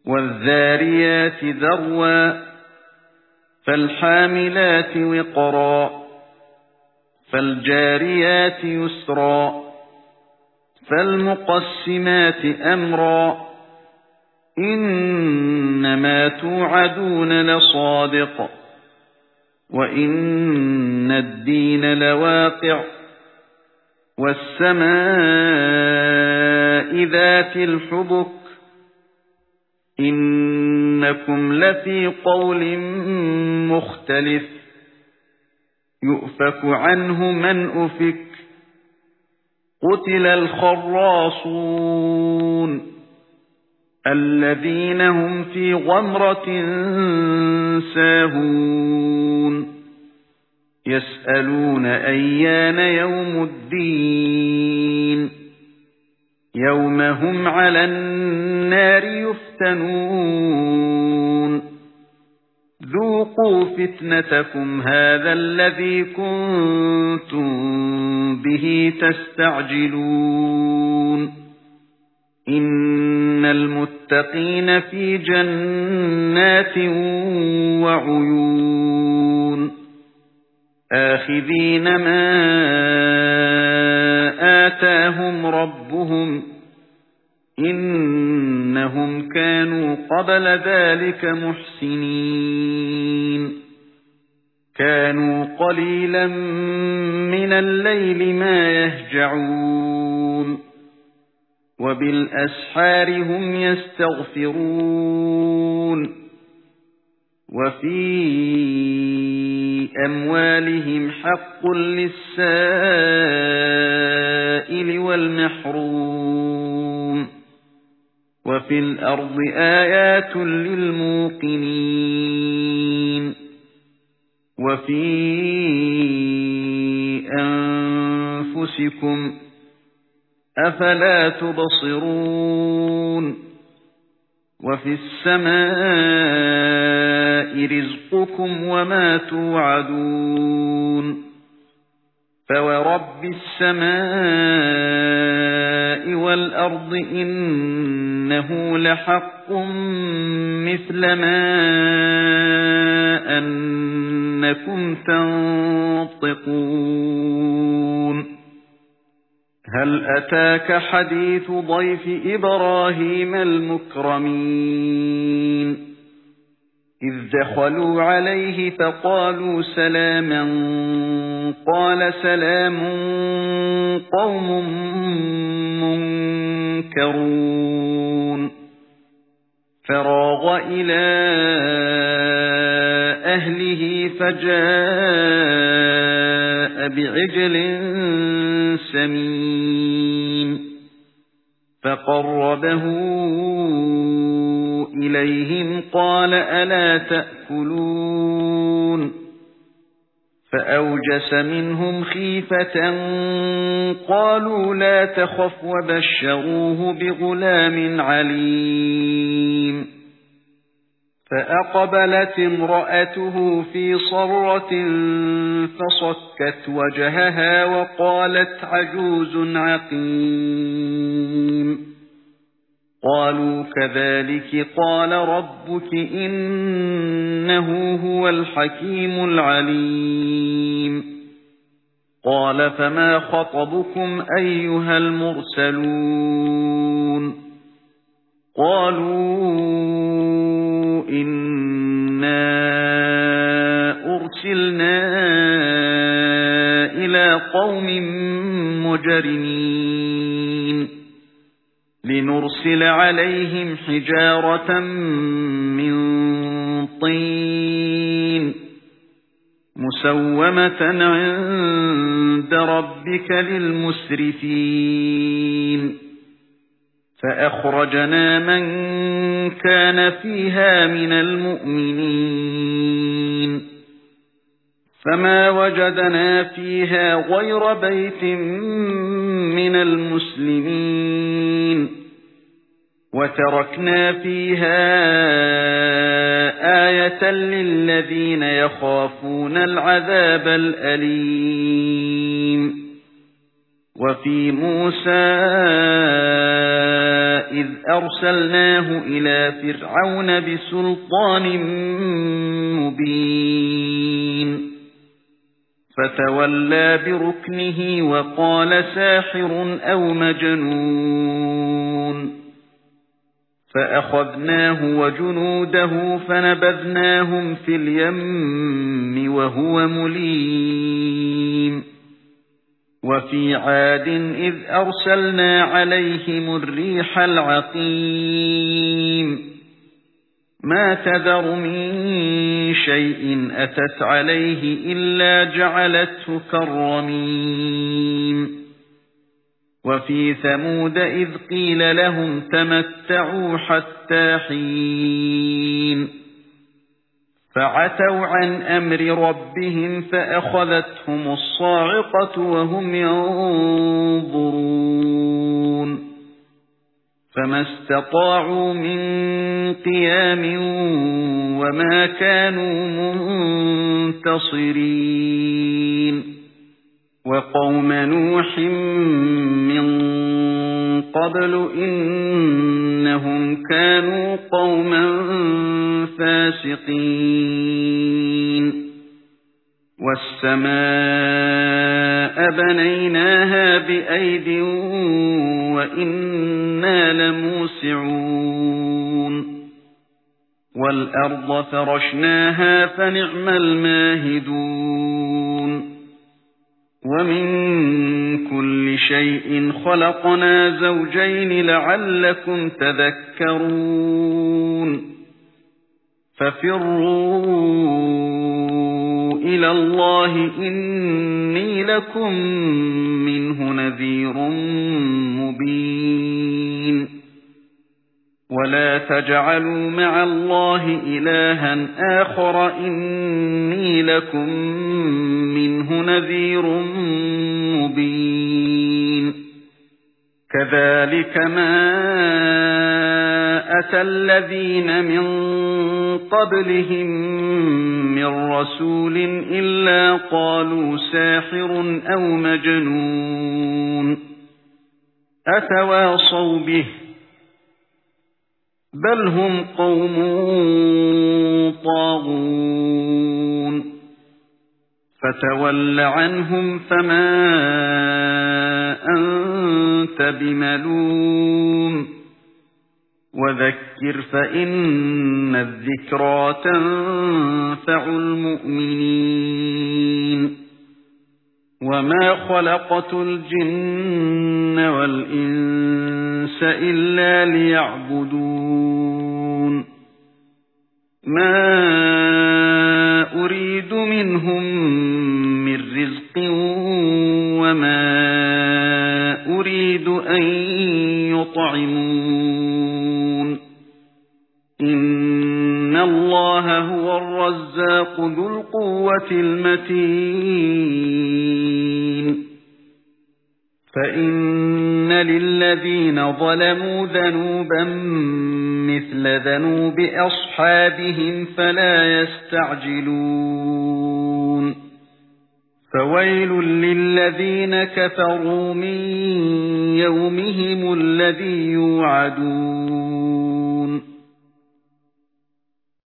وَالذَّارِيَاتِ ذَرْوًا فَالْحَامِلَاتِ وِقْرًا فَالْجَارِيَاتِ يُسْرًا فَالْمُقَسِّمَاتِ أَمْرًا إِنَّمَا تُوعَدُونَ لَصَادِقٌ وَإِنَّ الدِّينَ لَوَاقِعٌ وَالسَّمَاءِ ذَاتِ الْحُبُكِ إِنَّكُمْ لَفِي قَوْلٍ مُخْتَلِفٍ يُؤْفَكُ عَنْهُ مَنْ أُفِكَ قُتِلَ الْخَرَّاصُونَ الَّذِينَ هُمْ فِي غَمْرَةٍ سَاهُونَ يَسْأَلُونَ أَيَّانَ يَوْمُ الدِّينِ يَوْمَ هُمْ عَلَى النَّارِ يُفْتَنُونَ ذُوقُوا فِتْنَتَكُمْ هَذَا الَّذِي كُنتُم بِهِ تَسْتَعْجِلُونَ إِنَّ الْمُتَّقِينَ فِي جَنَّاتٍ وَعُيُونٍ آخِذِينَ مَا آتَاهُمْ رَبُّهُمْ إِنَّهُمْ كَانُوا قَبْلَ ذَلِكَ مُحْسِنِينَ كَانُوا قَلِيلًا مِنَ اللَّيْلِ مَا يَهْجَعُونَ وَبِالْأَسْحَارِ هُمْ يَسْتَغْفِرُونَ وَفِي أَمْوَالِهِمْ حَقٌّ لِلسَّائِلِ وَالْمَحْرُومِ وَفِي الْأَرْضِ آيَاتٌ لِلْمُوقِنِينَ وَفِي أَنفُسِكُمْ أَفَلَا تُبْصِرُونَ وَفِي السَّمَاءِ رِزْقُكُمْ وَمَا تُوعَدُونَ فَوَرَبِّ السَّمَاءِ وَالْأَرْضِ إِنَّهُ لَحَقٌّ مِثْلَ مَا أَنَّكُمْ تَنطِقُونَ هَلْ أَتَاكَ حَدِيثُ ضَيْفِ إِبْرَاهِيمَ الْمُكْرَمِينَ إِذْ دَخَلُوا عَلَيْهِ فَقَالُوا سَلَامًا قَالَ سَلَامٌ قَوْمٌ مُنكَرُونَ فَرَاغَ إِلَى أَهْلِهِ فَجَاءَ بِعِجْلٍ سَمِينٍ فَقَرَّبَهُ إِلَيْهِمْ قَالَ أَلَا تَأْكُلُونَ فَأَوْجَسَ مِنْهُمْ خِيفَةً قَالُوا لَا تَخَفْ وَبَشَّرُوهُ بِغُلَامٍ عَلِيمٍ فَأَقْبَلَتِ امْرَأَتُهُ فِي صَرَّةٍ فَصَكَّتْ وَجْهَهَا وَقَالَتْ عَجُوزٌ عَقِيمٌ قَالُوا كَذَلِكِ قَالَ رَبُّكِ إِنَّهُ هُوَ الْحَكِيمُ الْعَلِيمُ قَالَ فَمَا خَطْبُكُمْ أَيُّهَا الْمُرْسَلُونَ قَالُوا إِنَّا أُرْسِلْنَا إِلَى قَوْمٍ مُجْرِمِينَ لِنُرْسِلَ عَلَيْهِمْ حِجَارَةً مِّن طِينٍ مُسَوَّمَةً عِندَ رَبِّكَ لِلْمُسْرِفِينَ فَأَخْرَجْنَا مَن كَانَ فِيهَا مِنَ الْمُؤْمِنِينَ فَمَا وَجَدْنَا فِيهَا غَيْرَ بَيْتٍ مِنَ الْمُسْلِمِينَ وَتَرَكْنَا فِيهَا آيَةً لِلَّذِينَ يَخَافُونَ الْعَذَابَ الْأَلِيمَ وَفِي مُوسَى إذ أرسلناه إلى فرعون بسلطان مبين فتولى بركنه وقال ساحر أو مجنون فأخذناه وجنوده فنبذناهم في اليم وهو مليم وفي عاد إذ أرسلنا عليهم الريح العقيم ما تذر من شيء أتت عليه إلا جعلته كالرميم وفي ثمود إذ قيل لهم تمتعوا حتى حين فعتوا عن أمر ربهم فأخذتهم الصاعقة وهم ينظرون فما استطاعوا من قيام وما كانوا منتصرين وقوم نوح من قبل إنهم كانوا قوما فاسقين والسماء بنيناها بأيد وإنا لموسعون والأرض فرشناها فنعم الماهدون ومن كل شيء خلقنا زوجين لعلكم تذكرون ففروا إلى الله إني لكم منه نذير مبين ولا تجعلوا مع الله إلها آخر إني لكم منه نذير مبين كذلك ما أتى الذين من قبلهم من رسول إلا قالوا ساحر أو مجنون أتواصوا به بل هم قوم طاغون فتول عنهم فما أنت بملوم وذكر فإن الذكرى تنفع المؤمنين وما خلقت الجن والإنس إلا ليعبدون ما أريد منهم من رزق وما أريد أن يطعمون إن الله هو الرزاق ذو القوة المتين فإن للذين ظلموا ذنوبا مثل ذنوب أصحابهم فلا يستعجلون فويل للذين كفروا من يومهم الذي يوعدون